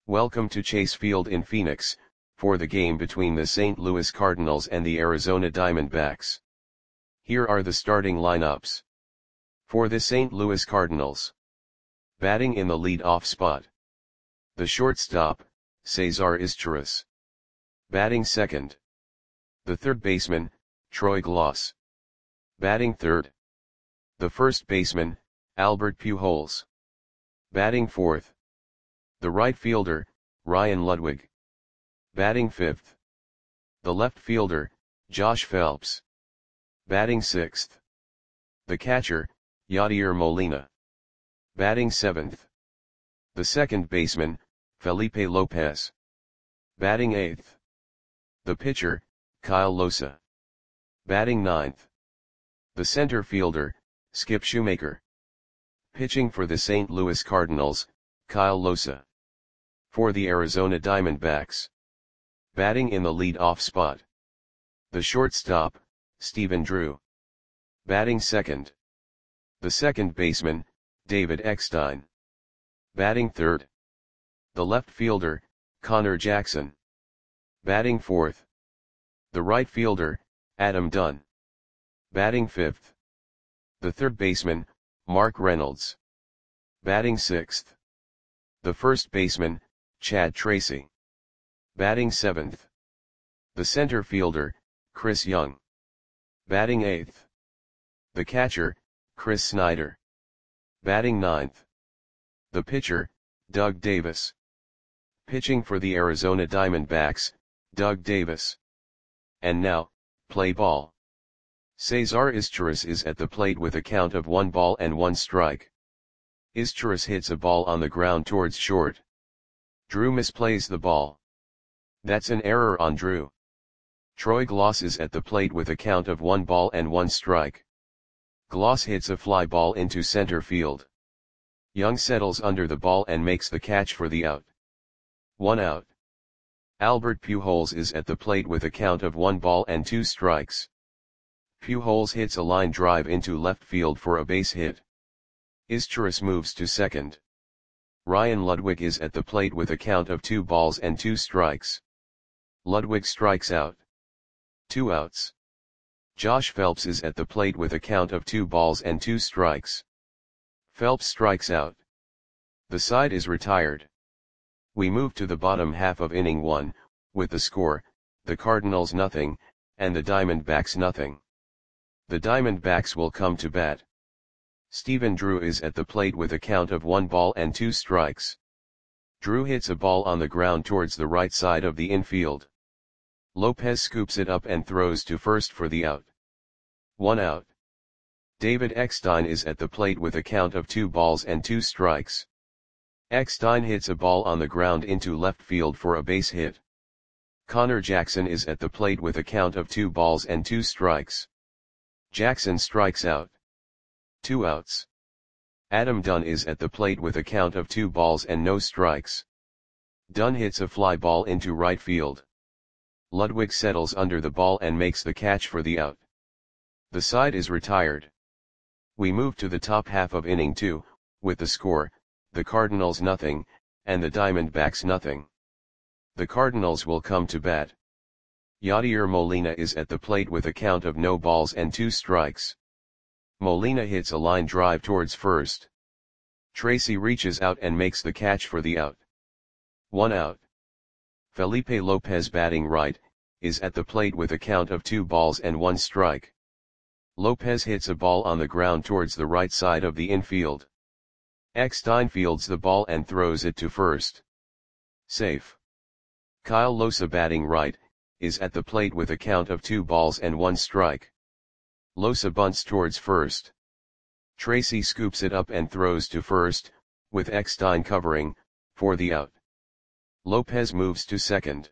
Welcome to Chase Field in Phoenix, for the game between the St. Louis Cardinals and the Arizona Diamondbacks. Here are the starting lineups. For the St. Louis Cardinals. Batting in the lead-off spot. The shortstop, Cesar Izturis. Batting second. The third baseman, Troy Glaus. Batting third. The first baseman, Albert Pujols. Batting fourth. The right fielder, Ryan Ludwig. Batting fifth. The left fielder, Josh Phelps. Batting sixth. The catcher, Yadier Molina. Batting seventh. The second baseman, Felipe Lopez. Batting eighth. The pitcher, Kyle Lohse. Batting ninth. The center fielder, Skip Schumaker. Pitching for the St. Louis Cardinals, Kyle Lohse. For the Arizona Diamondbacks. Batting in the lead-off spot. The shortstop, Stephen Drew. Batting second. The second baseman, David Eckstein. Batting third. The left fielder, Connor Jackson. Batting fourth. The right fielder, Adam Dunn. Batting fifth. The third baseman, Mark Reynolds. Batting sixth. The first baseman, Chad Tracy. Batting seventh. The center fielder, Chris Young. Batting eighth. The catcher, Chris Snyder. Batting ninth. The pitcher, Doug Davis. Pitching for the Arizona Diamondbacks, Doug Davis. And now, play ball. Cesar Izturis is at the plate with a count of 1-1 Izturis hits a ball on the ground towards short. Drew misplays the ball. That's an error on Drew. Troy Glaus is at the plate with a count of 1-1. Glaus hits a fly ball into center field. Young settles under the ball and makes the catch for the out. 1 out. Albert Pujols is at the plate with a count of 1-2. Pujols hits a line drive into left field for a base hit. Izturis moves to second. Ryan Ludwig is at the plate with a count of 2-2. Ludwig strikes out. 2 outs. Josh Phelps is at the plate with a count of 2-2. Phelps strikes out. The side is retired. We move to the bottom half of inning 1, with the score, the Cardinals nothing, and the Diamondbacks nothing. The Diamondbacks will come to bat. Stephen Drew is at the plate with a count of 1-2. Drew hits a ball on the ground towards the right side of the infield. Lopez scoops it up and throws to first for the out. 1 out. David Eckstein is at the plate with a count of 2-2. Eckstein hits a ball on the ground into left field for a base hit. Connor Jackson is at the plate with a count of 2-2. Jackson strikes out. 2 outs. Adam Dunn is at the plate with a count of 2-0. Dunn hits a fly ball into right field. Ludwig settles under the ball and makes the catch for the out. The side is retired. We move to the top half of inning 2, with the score, the Cardinals nothing, and the Diamondbacks nothing. The Cardinals will come to bat. Yadier Molina is at the plate with a count of 0-2. Molina hits a line drive towards first. Tracy reaches out and makes the catch for the out. 1 out. Felipe Lopez batting right, is at the plate with a count of 2-1. Lopez hits a ball on the ground towards the right side of the infield. Eckstein fields the ball and throws it to first. Safe. Kyle Lohse batting right, is at the plate with a count of 2-1. Lohse bunts towards first. Tracy scoops it up and throws to first, with Eckstein covering, for the out. Lopez moves to second.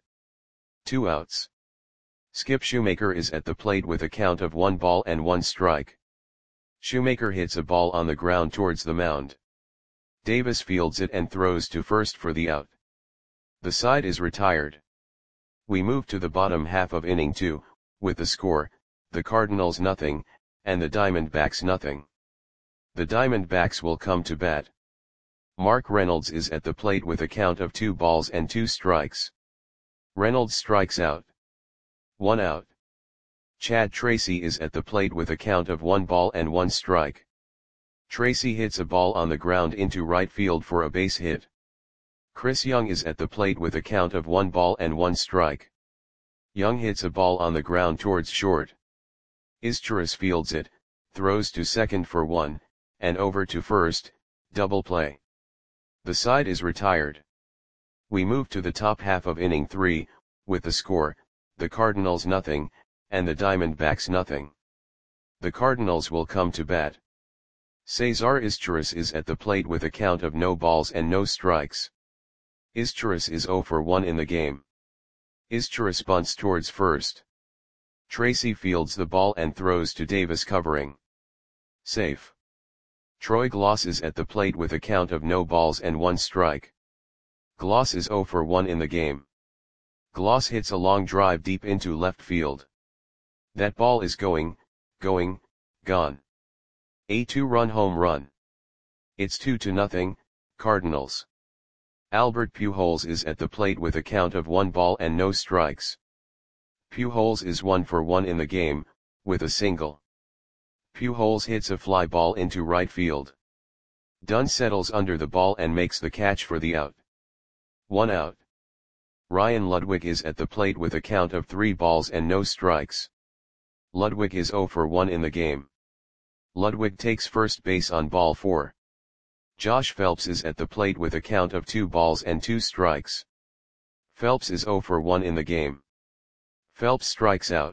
2 outs. Skip Schumaker is at the plate with a count of 1-1. Schumaker hits a ball on the ground towards the mound. Davis fields it and throws to first for the out. The side is retired. We move to the bottom half of inning 2, with the score, the Cardinals nothing, and the Diamondbacks nothing. The Diamondbacks will come to bat. Mark Reynolds is at the plate with a count of 2 balls and 2 strikes. Reynolds strikes out. 1 out. Chad Tracy is at the plate with a count of 1 ball and 1 strike. Tracy hits a ball on the ground into right field for a base hit. Chris Young is at the plate with a count of 1 ball and 1 strike. Young hits a ball on the ground towards short. Izturis fields it, throws to second for 1, and over to first, double play. The side is retired. We move to the top half of inning 3, with the score, the Cardinals nothing, and the Diamondbacks nothing. The Cardinals will come to bat. Cesar Izturis is at the plate with a count of no balls and no strikes. Izturis is 0 for 1 in the game. Izturis bunts towards first. Tracy fields the ball and throws to Davis covering. Safe. Troy Gloss is at the plate with a count of no balls and 1 strike. Gloss is 0 for 1 in the game. Gloss hits a long drive deep into left field. That ball is gone. A 2-run home run. It's 2-0, Cardinals. Albert Pujols is at the plate with a count of 1 ball and no strikes. Pujols is 1 for 1 in the game, with a single. Pujols hits a fly ball into right field. Dunn settles under the ball and makes the catch for the out. 1 out. Ryan Ludwig is at the plate with a count of 3 balls and no strikes. Ludwig is 0 for 1 in the game. Ludwig takes first base on ball 4. Josh Phelps is at the plate with a count of 2 balls and 2 strikes. Phelps is 0 for 1 in the game. Phelps strikes out.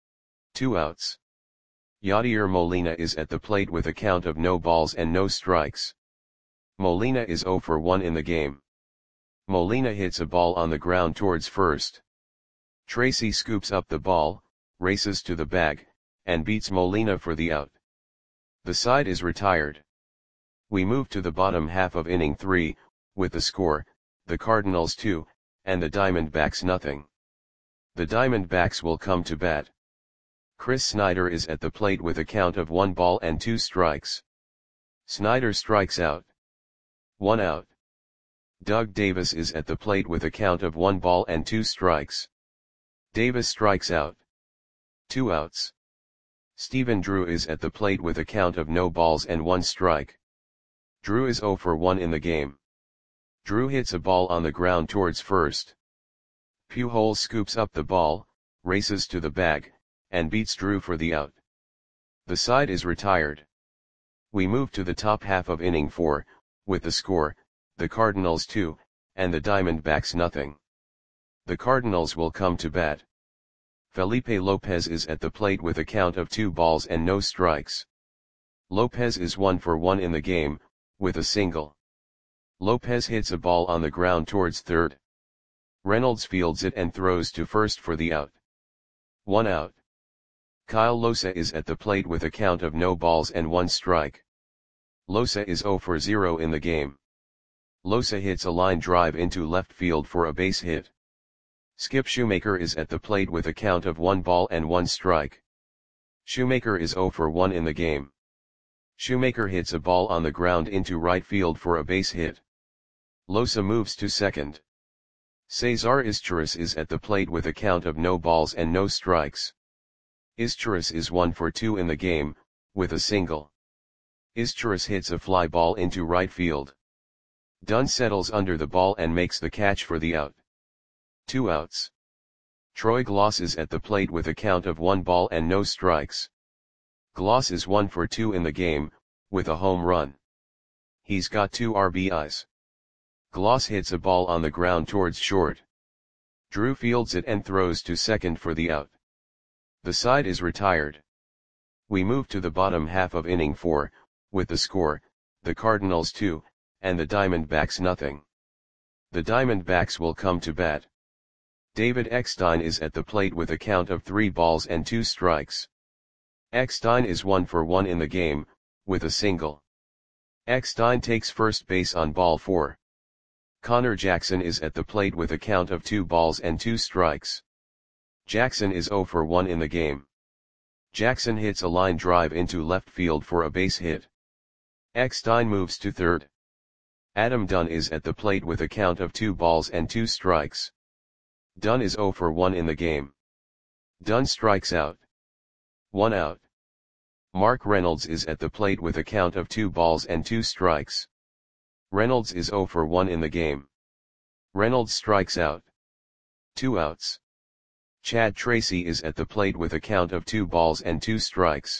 2 outs. Yadier Molina is at the plate with a count of no balls and no strikes. Molina is 0 for 1 in the game. Molina hits a ball on the ground towards first. Tracy scoops up the ball, races to the bag, and beats Molina for the out. The side is retired. We move to the bottom half of inning 3, with the score, the Cardinals 2, and the Diamondbacks nothing. The Diamondbacks will come to bat. Chris Snyder is at the plate with a count of 1 ball and 2 strikes. Snyder strikes out. 1 out. Doug Davis is at the plate with a count of 1 ball and 2 strikes. Davis strikes out. 2 outs. Stephen Drew is at the plate with a count of no balls and 1 strike. Drew is 0 for 1 in the game. Drew hits a ball on the ground towards first. Pujols scoops up the ball, races to the bag, and beats Drew for the out. The side is retired. We move to the top half of inning 4, with the score, the Cardinals 2, and the Diamondbacks nothing. The Cardinals will come to bat. Felipe Lopez is at the plate with a count of 2 balls and no strikes. Lopez is 1 for 1 in the game, with a single. Lopez hits a ball on the ground towards third. Reynolds fields it and throws to first for the out. 1 out. Kyle Losa is at the plate with a count of no balls and 1 strike. Losa is 0 for 0 in the game. Losa hits a line drive into left field for a base hit. Skip Shoemaker is at the plate with a count of 1 ball and 1 strike. Shoemaker is 0 for 1 in the game. Shoemaker hits a ball on the ground into right field for a base hit. Losa moves to second. Cesar Izturis is at the plate with a count of no balls and no strikes. Izturis is 1 for 2 in the game, with a single. Izturis hits a fly ball into right field. Dunn settles under the ball and makes the catch for the out. 2 outs. Troy Gloss is at the plate with a count of 1 ball and no strikes. Gloss is 1 for 2 in the game, with a home run. He's got 2 RBIs. Gloss hits a ball on the ground towards short. Drew fields it and throws to second for the out. The side is retired. We move to the bottom half of inning 4, with the score, the Cardinals 2, and the Diamondbacks nothing. The Diamondbacks will come to bat. David Eckstein is at the plate with a count of 3 balls and 2 strikes. Eckstein is 1 for 1 in the game, with a single. Eckstein takes first base on ball 4. Connor Jackson is at the plate with a count of 2 balls and 2 strikes. Jackson is 0 for 1 in the game. Jackson hits a line drive into left field for a base hit. Eckstein moves to third. Adam Dunn is at the plate with a count of 2 balls and 2 strikes. Dunn is 0 for 1 in the game. Dunn strikes out. 1 out. Mark Reynolds is at the plate with a count of 2 balls and 2 strikes. Reynolds is 0 for 1 in the game. Reynolds strikes out. 2 outs. Chad Tracy is at the plate with a count of 2 balls and 2 strikes.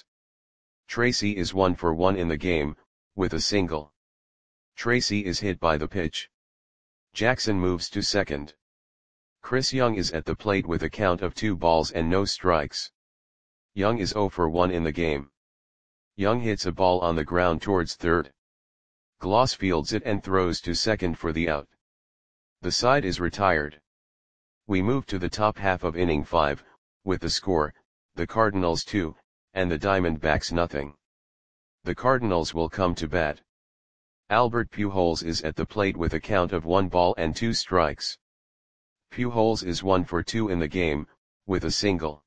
Tracy is 1 for 1 in the game, with a single. Tracy is hit by the pitch. Jackson moves to second. Chris Young is at the plate with a count of 2 balls and no strikes. Young is 0 for 1 in the game. Young hits a ball on the ground towards third. Gloss fields it and throws to second for the out. The side is retired. We move to the top half of inning 5, with the score, the Cardinals 2, and the Diamondbacks nothing. The Cardinals will come to bat. Albert Pujols is at the plate with a count of 1 ball and 2 strikes. Pujols is 1 for 2 in the game, with a single.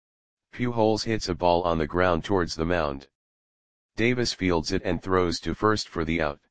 Pujols hits a ball on the ground towards the mound. Davis fields it and throws to first for the out.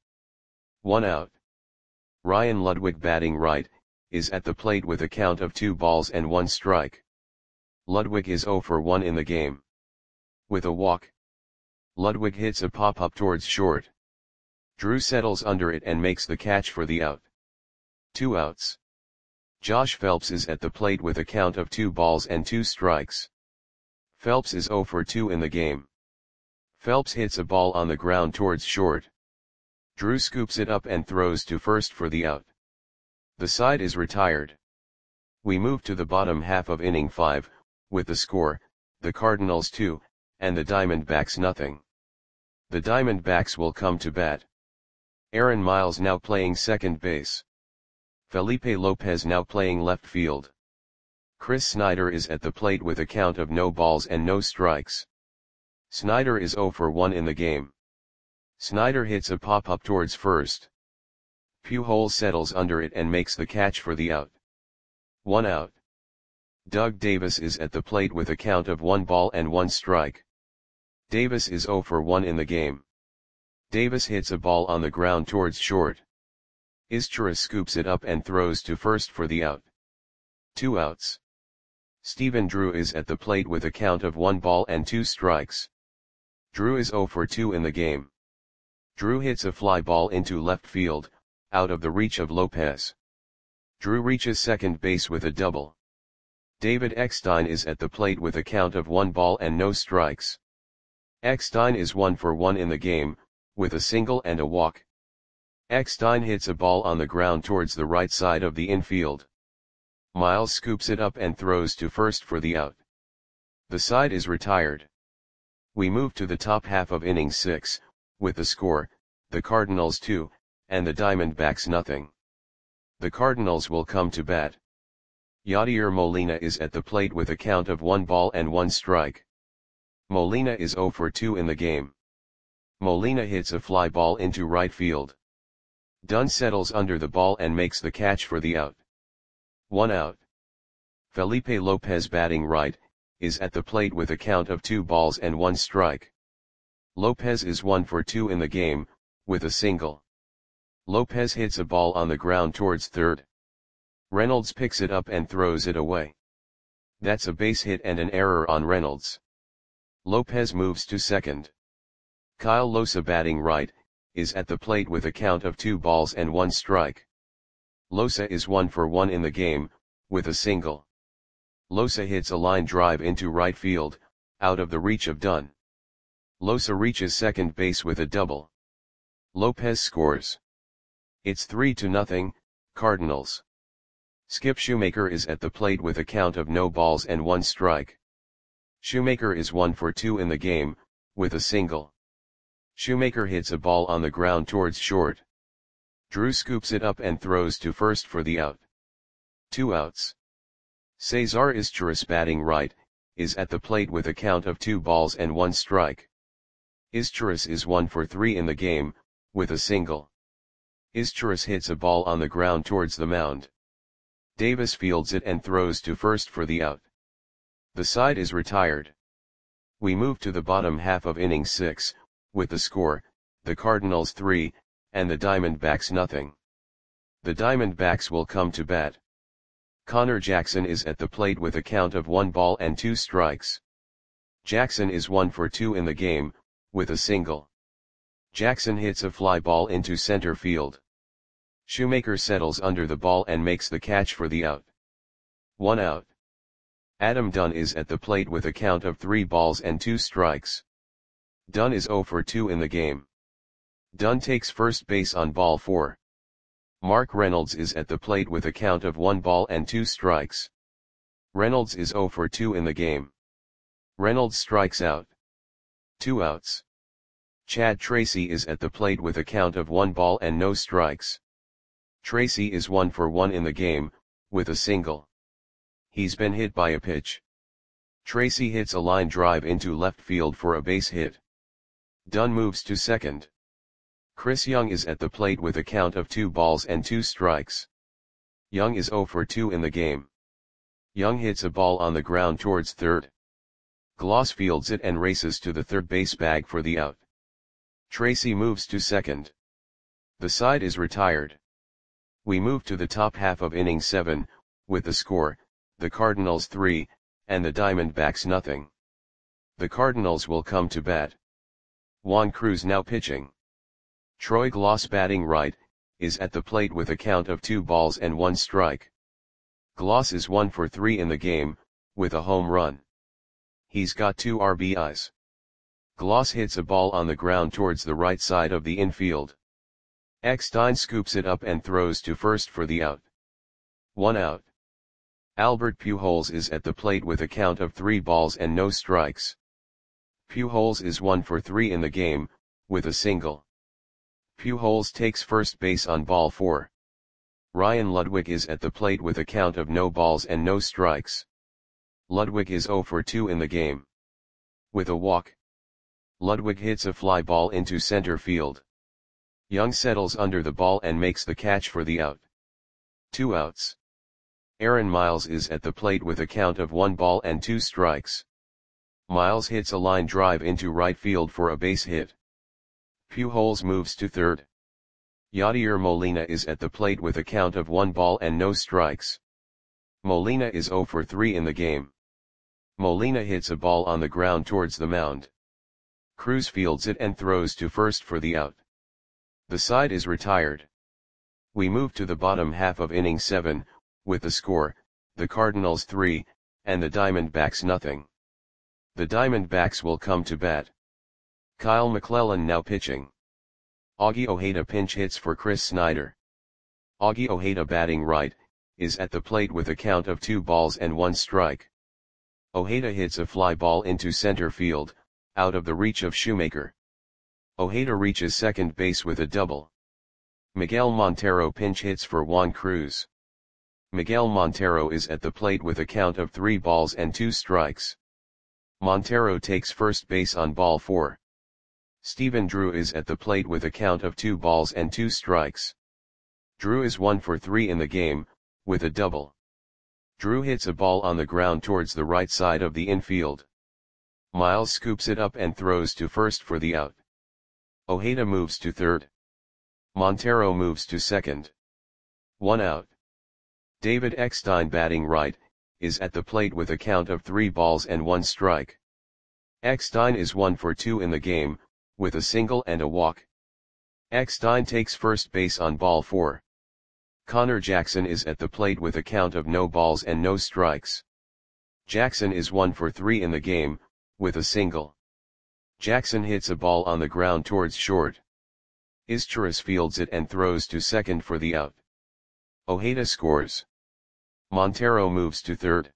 1 out. Ryan Ludwig, batting right, is at the plate with a count of 2 balls and 1 strike. Ludwig is 0 for 1 in the game. With a walk, Ludwig hits a pop-up towards short. Drew settles under it and makes the catch for the out. 2 outs. Josh Phelps is at the plate with a count of 2 balls and 2 strikes. Phelps is 0 for 2 in the game. Phelps hits a ball on the ground towards short. Drew scoops it up and throws to first for the out. The side is retired. We move to the bottom half of inning 5, with the score, the Cardinals 2, and the Diamondbacks nothing. The Diamondbacks will come to bat. Aaron Miles now playing second base. Felipe Lopez now playing left field. Chris Snyder is at the plate with a count of no balls and no strikes. Snyder is 0 for 1 in the game. Snyder hits a pop-up towards first. Pujols settles under it and makes the catch for the out. 1 out. Doug Davis is at the plate with a count of 1 ball and 1 strike. Davis is 0 for 1 in the game. Davis hits a ball on the ground towards short. Izturis scoops it up and throws to first for the out. 2 outs. Stephen Drew is at the plate with a count of 1 ball and 2 strikes. Drew is 0 for 2 in the game. Drew hits a fly ball into left field, out of the reach of Lopez. Drew reaches second base with a double. David Eckstein is at the plate with a count of 1 ball and no strikes. Eckstein is 1 for 1 in the game, with a single and a walk. Eckstein hits a ball on the ground towards the right side of the infield. Miles scoops it up and throws to first for the out. The side is retired. We move to the top half of inning 6, with the score, the Cardinals 2, and the Diamondbacks nothing. The Cardinals will come to bat. Yadier Molina is at the plate with a count of 1 ball and 1 strike. Molina is 0 for 2 in the game. Molina hits a fly ball into right field. Dunn settles under the ball and makes the catch for the out. 1 out. Felipe Lopez, batting right, is at the plate with a count of 2 balls and 1 strike. Lopez is 1 for 2 in the game, with a single. Lopez hits a ball on the ground towards third. Reynolds picks it up and throws it away. That's a base hit and an error on Reynolds. Lopez moves to second. Kyle Losa, batting right, is at the plate with a count of 2 balls and 1 strike. Losa is 1 for 1 in the game, with a single. Losa hits a line drive into right field, out of the reach of Dunn. Losa reaches second base with a double. Lopez scores. It's 3-0, Cardinals. Skip Shoemaker is at the plate with a count of no balls and 1 strike. Shoemaker is 1 for 2 in the game, with a single. Shoemaker hits a ball on the ground towards short. Drew scoops it up and throws to first for the out. 2 outs. Cesar Izturis, batting right, is at the plate with a count of 2 balls and 1 strike. Izturis is 1 for 3 in the game, with a single. Izturis hits a ball on the ground towards the mound. Davis fields it and throws to first for the out. The side is retired. We move to the bottom half of inning 6, with the score, the Cardinals 3, and the Diamondbacks nothing. The Diamondbacks will come to bat. Connor Jackson is at the plate with a count of 1 ball and 2 strikes. Jackson is 1 for 2 in the game, with a single. Jackson hits a fly ball into center field. Shoemaker settles under the ball and makes the catch for the out. 1 out. Adam Dunn is at the plate with a count of 3 balls and 2 strikes. Dunn is 0 for 2 in the game. Dunn takes first base on ball 4. Mark Reynolds is at the plate with a count of 1 ball and 2 strikes. Reynolds is 0 for 2 in the game. Reynolds strikes out. 2 outs. Chad Tracy is at the plate with a count of 1 ball and no strikes. Tracy is 1 for 1 in the game, with a single. He's been hit by a pitch. Tracy hits a line drive into left field for a base hit. Dunn moves to second. Chris Young is at the plate with a count of 2 balls and 2 strikes. Young is 0 for 2 in the game. Young hits a ball on the ground towards third. Gloss fields it and races to the third base bag for the out. Tracy moves to second. The side is retired. We move to the top half of inning 7, with the score, the Cardinals 3, and the Diamondbacks nothing. The Cardinals will come to bat. Juan Cruz now pitching. Troy Gloss batting right, is at the plate with a count of 2 balls and 1 strike. Gloss is 1 for 3 in the game, with a home run. He's got 2 RBIs. Gloss hits a ball on the ground towards the right side of the infield. Eckstein scoops it up and throws to first for the out. 1 out. Albert Pujols is at the plate with a count of 3 balls and no strikes. Pujols is 1 for 3 in the game, with a single. Pujols takes first base on ball 4. Ryan Ludwig is at the plate with a count of no balls and no strikes. Ludwig is 0 for 2 in the game. With a walk. Ludwig hits a fly ball into center field. Young settles under the ball and makes the catch for the out. 2 outs. Aaron Miles is at the plate with a count of 1 ball and 2 strikes. Miles hits a line drive into right field for a base hit. Pujols moves to third. Yadier Molina is at the plate with a count of 1 ball and no strikes. Molina is 0 for 3 in the game. Molina hits a ball on the ground towards the mound. Cruz fields it and throws to first for the out. The side is retired. We move to the bottom half of inning 7, with the score, the Cardinals 3, and the Diamondbacks nothing. The Diamondbacks will come to bat. Kyle McClellan now pitching. Augie Ojeda pinch hits for Chris Snyder. Augie Ojeda batting right, is at the plate with a count of 2 balls and 1 strike. Ojeda hits a fly ball into center field, out of the reach of Shoemaker. Ojeda reaches second base with a double. Miguel Montero pinch hits for Juan Cruz. Miguel Montero is at the plate with a count of 3 balls and 2 strikes. Montero takes first base on ball 4. Stephen Drew is at the plate with a count of 2 balls and 2 strikes. Drew is 1 for 3 in the game, with a double. Drew hits a ball on the ground towards the right side of the infield. Miles scoops it up and throws to first for the out. Ojeda moves to third. Montero moves to second. 1 out. David Eckstein batting right, is at the plate with a count of 3 balls and 1 strike. Eckstein is 1 for 2 in the game, with a single and a walk. Eckstein takes first base on ball 4. Connor Jackson is at the plate with a count of no balls and no strikes. Jackson is 1 for 3 in the game, with a single. Jackson hits a ball on the ground towards short. Izturis fields it and throws to second for the out. Ojeda scores. Montero moves to third.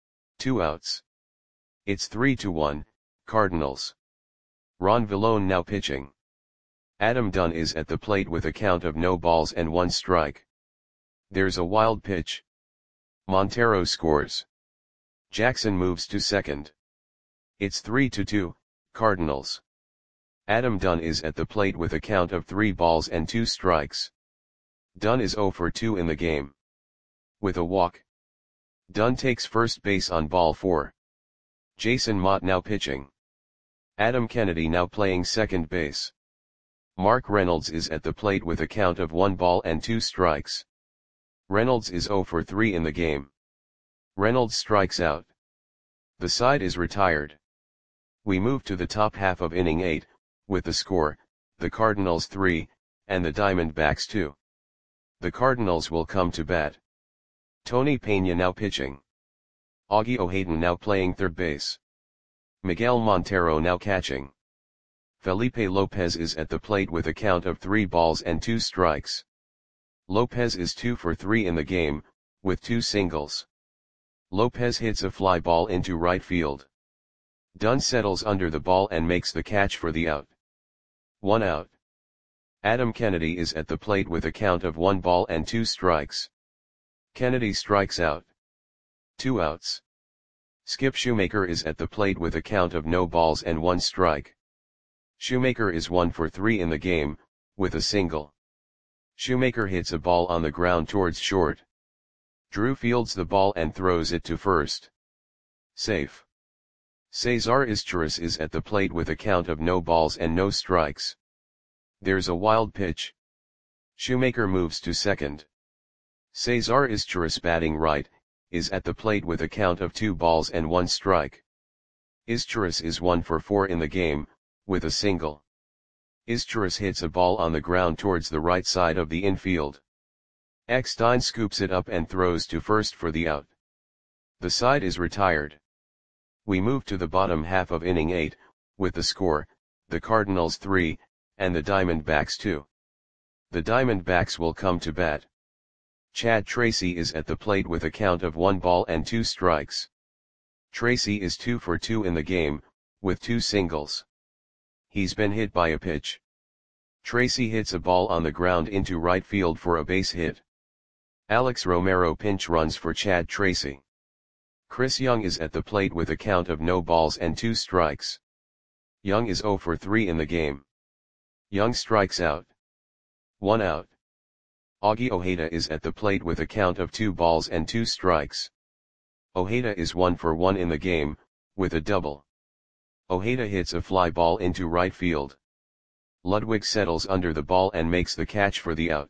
2 outs. It's 3-1, Cardinals. Ron Villone now pitching. Adam Dunn is at the plate with a count of no balls and 1 strike. There's a wild pitch. Montero scores. Jackson moves to second. It's 3-2, Cardinals. Adam Dunn is at the plate with a count of 3 balls and 2 strikes. Dunn is 0 for 2 in the game. With a walk. Dunn takes first base on ball 4. Jason Mott now pitching. Adam Kennedy now playing second base. Mark Reynolds is at the plate with a count of 1 ball and 2 strikes. Reynolds is 0 for 3 in the game. Reynolds strikes out. The side is retired. We move to the top half of inning 8, with the score, the Cardinals 3, and the Diamondbacks 2. The Cardinals will come to bat. Tony Peña now pitching. Augie O'Haden now playing third base. Miguel Montero now catching. Felipe Lopez is at the plate with a count of 3 balls and 2 strikes. Lopez is 2 for 3 in the game, with 2 singles. Lopez hits a fly ball into right field. Dunn settles under the ball and makes the catch for the out. 1 out. Adam Kennedy is at the plate with a count of 1 ball and 2 strikes. Kennedy strikes out. 2 outs. Skip Shoemaker is at the plate with a count of no balls and 1 strike. Shoemaker is 1 for 3 in the game, with a single. Shoemaker hits a ball on the ground towards short. Drew fields the ball and throws it to first. Safe. Cesar Izturis is at the plate with a count of no balls and no strikes. There's a wild pitch. Shoemaker moves to second. Cesar Izturis, batting right, is at the plate with a count of 2 balls and 1 strike. Izturis is 1 for 4 in the game, with a single. Izturis hits a ball on the ground towards the right side of the infield. Eckstein scoops it up and throws to first for the out. The side is retired. We move to the bottom half of inning 8, with the score, the Cardinals 3, and the Diamondbacks 2. The Diamondbacks will come to bat. Chad Tracy is at the plate with a count of 1 ball and 2 strikes. Tracy is 2 for 2 in the game, with 2 singles. He's been hit by a pitch. Tracy hits a ball on the ground into right field for a base hit. Alex Romero pinch runs for Chad Tracy. Chris Young is at the plate with a count of no balls and 2 strikes. Young is 0 for 3 in the game. Young strikes out. 1 out. Augie Ojeda is at the plate with a count of 2 balls and 2 strikes. Ojeda is 1 for 1 in the game, with a double. Ojeda hits a fly ball into right field. Ludwig settles under the ball and makes the catch for the out.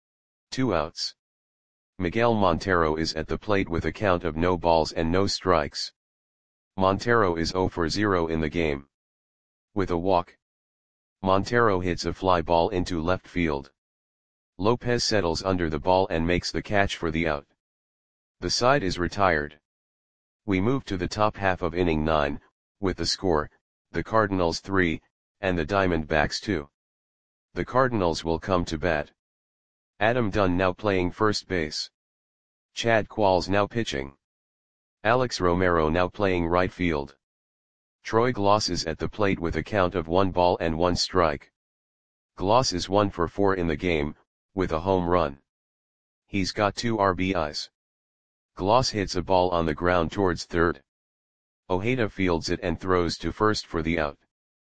2 outs. Miguel Montero is at the plate with a count of no balls and no strikes. Montero is 0 for 0 in the game. With a walk. Montero hits a fly ball into left field. Lopez settles under the ball and makes the catch for the out. The side is retired. We move to the top half of inning 9, with the score, the Cardinals 3, and the Diamondbacks 2. The Cardinals will come to bat. Adam Dunn now playing first base. Chad Qualls now pitching. Alex Romero now playing right field. Troy Gloss is at the plate with a count of 1 ball and 1 strike. Gloss is 1 for 4 in the game, with a home run. He's got 2 RBIs. Gloss hits a ball on the ground towards third. Ojeda fields it and throws to first for the out.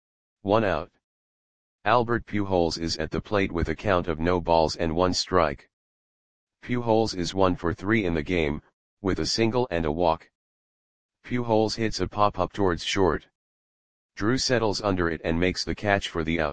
1 out. Albert Pujols is at the plate with a count of no balls and 1 strike. Pujols is 1 for 3 in the game, with a single and a walk. Pujols hits a pop-up towards short. Drew settles under it and makes the catch for the out.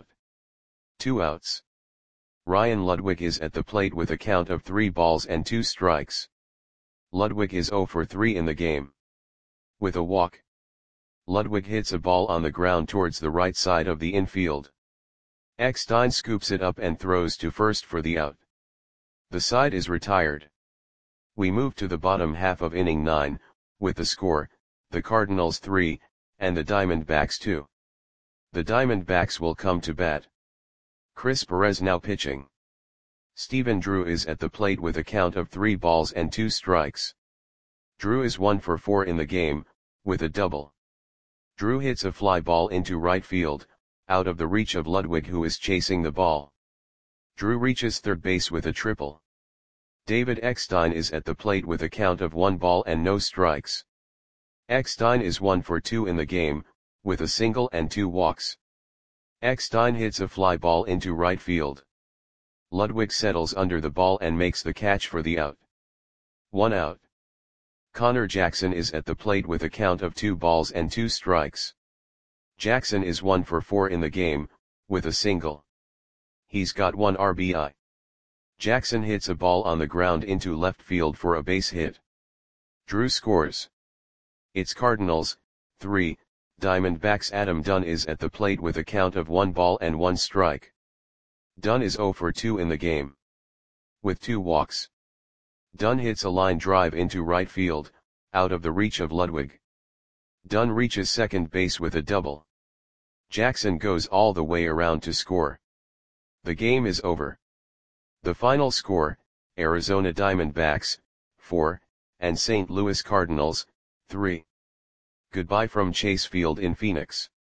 2 outs. Ryan Ludwig is at the plate with a count of 3 balls and 2 strikes. Ludwig is 0 for 3 in the game. With a walk. Ludwig hits a ball on the ground towards the right side of the infield. Eckstein scoops it up and throws to first for the out. The side is retired. We move to the bottom half of inning 9, with the score, the Cardinals 3, and the Diamondbacks 2. The Diamondbacks will come to bat. Chris Perez now pitching. Stephen Drew is at the plate with a count of 3 balls and 2 strikes. Drew is 1 for 4 in the game, with a double. Drew hits a fly ball into right field, out of the reach of Ludwig, who is chasing the ball. Drew reaches third base with a triple. David Eckstein is at the plate with a count of 1 ball and no strikes. Eckstein is 1 for 2 in the game, with a single and 2 walks. Eckstein hits a fly ball into right field. Ludwig settles under the ball and makes the catch for the out. 1 out. Connor Jackson is at the plate with a count of 2 balls and 2 strikes. Jackson is 1 for 4 in the game, with a single. he's got 1 RBI. Jackson hits a ball on the ground into left field for a base hit. Drew scores. It's Cardinals, 3, Diamondbacks. Adam Dunn is at the plate with a count of 1 ball and 1 strike. Dunn is 0 for 2 in the game, with 2 walks. Dunn hits a line drive into right field, out of the reach of Ludwig. Dunn reaches second base with a double. Jackson goes all the way around to score. The game is over. The final score, Arizona Diamondbacks, 4, and St. Louis Cardinals, 3. Goodbye from Chase Field in Phoenix.